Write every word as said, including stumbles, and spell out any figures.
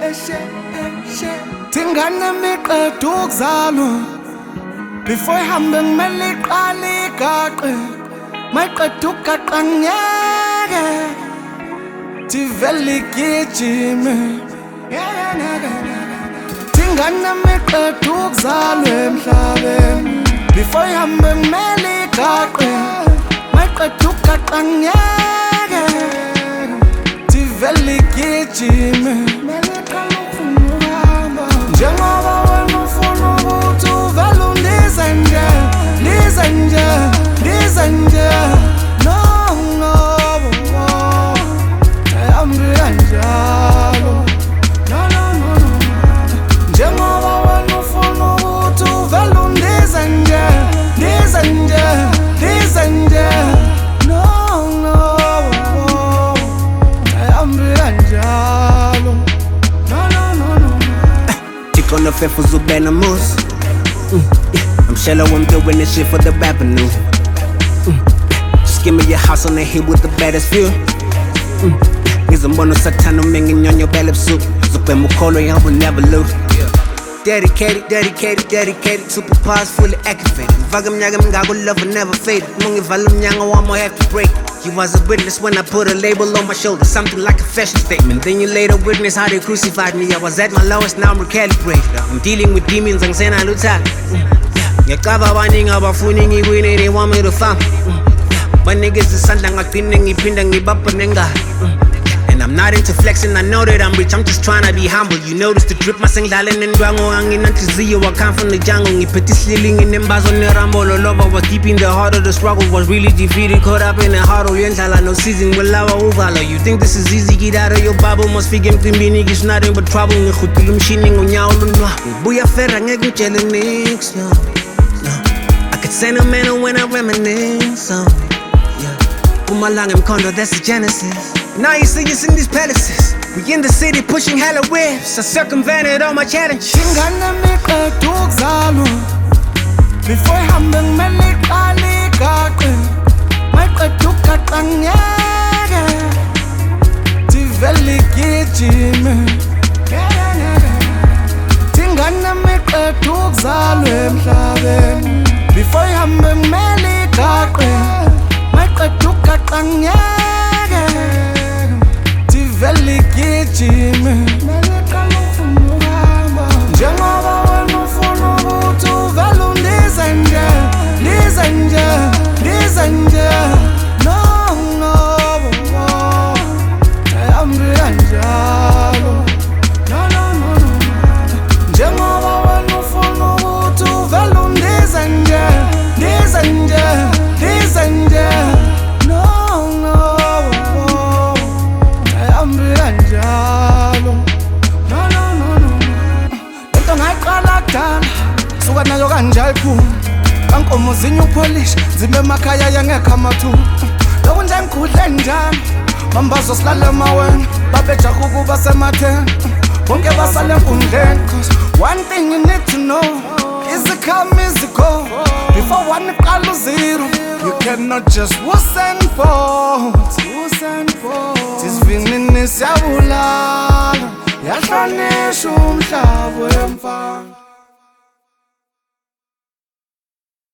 Tingane miqeda ukuzalwa before ihambe kumele iqale igaqe mayiqeda ukugaqa ngeke tivele igijime Tingane miqeda ukuzalwa emhlabeni before ihambe kumele igaqe mayiqeda ukugaqa ngeke tivele igijime Njengoba wena ufuna ukuthi uvele undize nje Lize nje, lize nje No, no, no Ayihambi kanjalo No, no, no, no Njengoba wena ufuna ukuthi uvele undize nje Lize nje, lize nje No, no, no Ayihambi kanjalo On the fifth was Ubena Moose. Mm, yeah. I'm shallow, I'm doing this shit for the revenue. Mm, yeah. Just give me your house on the hill with the baddest view. Mm, yeah. Ngizombono sathana umengin on your belly soup. Zupe mukolo, I will never lose. Dedicated, dedicated, dedicated. Superpowers fully activated. Vagam nyagam gago love will never fade. Mungi valum nyanga one more have to break. You was a witness when I put a label on my shoulder, something like a fashion statement. Then you later witness how they crucified me. I was at my lowest, now I'm recalibrated. I'm dealing with demons, I'm saying I look tired. Ngiyakava abaningi abafuni ngiwine, they want me to farm. But niggas isandla ngaqine ngiphinda ngibapha nengalo. And I'm not into flexing, I know that I'm rich, I'm just trying to be humble. You notice the drip, masengidlale nendwango anginanhliziyo, I come from the jungle. Ngiphethe isliling inembazo nerambo, love was deep in the heart of the struggle. Was really defeated, caught up in a huddle. Yendlala no season, walawa uvala. You think this is easy, get out of your bubble. Must figure emcimbini, it's nothing but trouble. Ngikhuthula umshini ngonyawo lunwa. Ngibuya fera ngeke ngitshele nix, no, no. I could sentimental when I reminisce, so yeah. Pumalanga Mkondo, that's the genesis. Now you see us in these palaces. We in the city pushing hella waves. I circumvented all my challenges. Tingane miqeda ukuzalwa before ihambe kumele iqale igaqe mayiqeda ukugaqa ngeke tivele igijime Tingane miqeda ukuzalwa emhlabeni before ihambe kumele igaqe mayiqeda ukugaqa ngeke Vele igijime Njengoba wena ufuna ukuthi uvele undize nje Lize nje, lize nje No, no, no Ayihambi kanjalo No, no, no, no Njengoba wena ufuna ukuthi uvele undize nje Lize nje, lize nje No, no Kanjalo No, no, no, no Lento ngayiqala kudala Suka nayo kanjalo iphuma Kankomo zinye upolish Zime emakhaya yangekho amathuba Lokhu nje ngikudle njalo Mambazo silale emaweni Babejaha ukuba sematheni Bonke basale enkundleni Cause one thing you need to know Is the come, is the go Before one iqala uzero You cannot just wuss and fold Wuss and fold Isivinini siyabulala Yahlanisha umhlaba wemfana